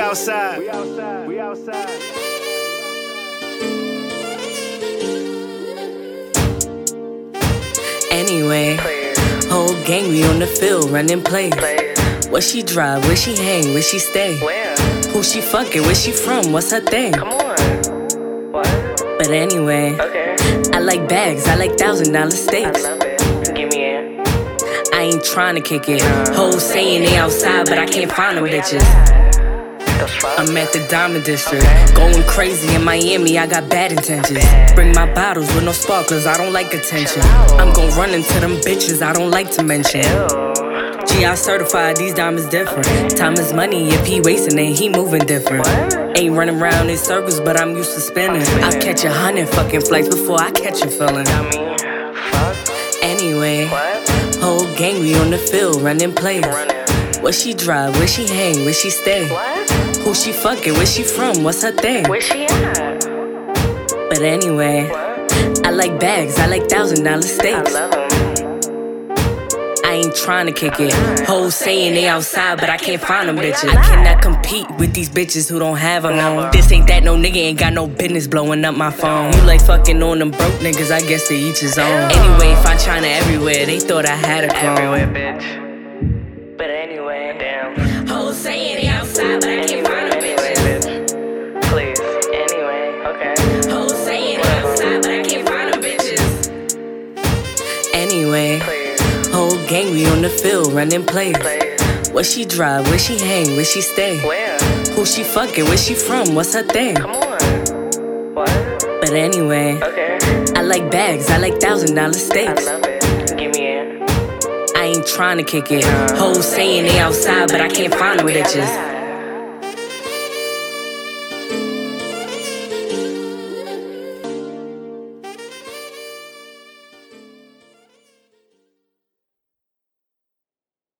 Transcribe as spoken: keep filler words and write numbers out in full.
outside. We outside. We outside. Anyway, whole gang we on the field running plays. Where she drive, where she hang, where she stay? Where? Who she fucking, where she from, what's her thing? Come on. What? But anyway, Okay. I like bags, I like thousand dollar I steaks. love it. Give me it. I ain't tryna kick it. Hoes saying they outside, but I can't find them bitches. I'm at the Diamond District, going crazy in Miami, I got bad intentions. Bring my bottles with no sparklers, I don't like attention. I'm gon' run into them bitches, I don't like to mention. G I certified, these diamonds different. Time is money, if he wasting it, he moving different. Ain't running around in circles, but I'm used to spinning. I'll catch a hundred fucking flights before I catch a feeling. Anyway, whole gang we on the field running plays. Where she drive, where she hang, where she stay? What? Who she fucking, where she from, what's her thing? Where she at? But anyway, I like bags, I like thousand dollar I steaks. love them. I ain't tryna kick it. Hoes saying they outside, but I can't find them bitches. I cannot compete with these bitches who don't have a home. This ain't that, no nigga ain't got no business blowing up my phone. You like fucking on them broke niggas, I guess to each his own. Anyway, find China everywhere, they thought I had a Everywhere, clone. bitch. But anyway, damn. Hoes saying they outside, but I can't find them Anyway, bitches. bitch. Please. Anyway, okay. Hoes saying they outside, but I can't find them bitches. Anyway, Please. whole gang we on the field running plays. Please. Where she drive, where she hang, where she stay? Where? Who she fucking, where she from, what's her thing? Come on. What? But anyway, Okay. I like bags, I like thousand dollar I steaks. love it. Give me it. I ain't tryna kick it. Hoes saying they outside, but I can't find them bitches.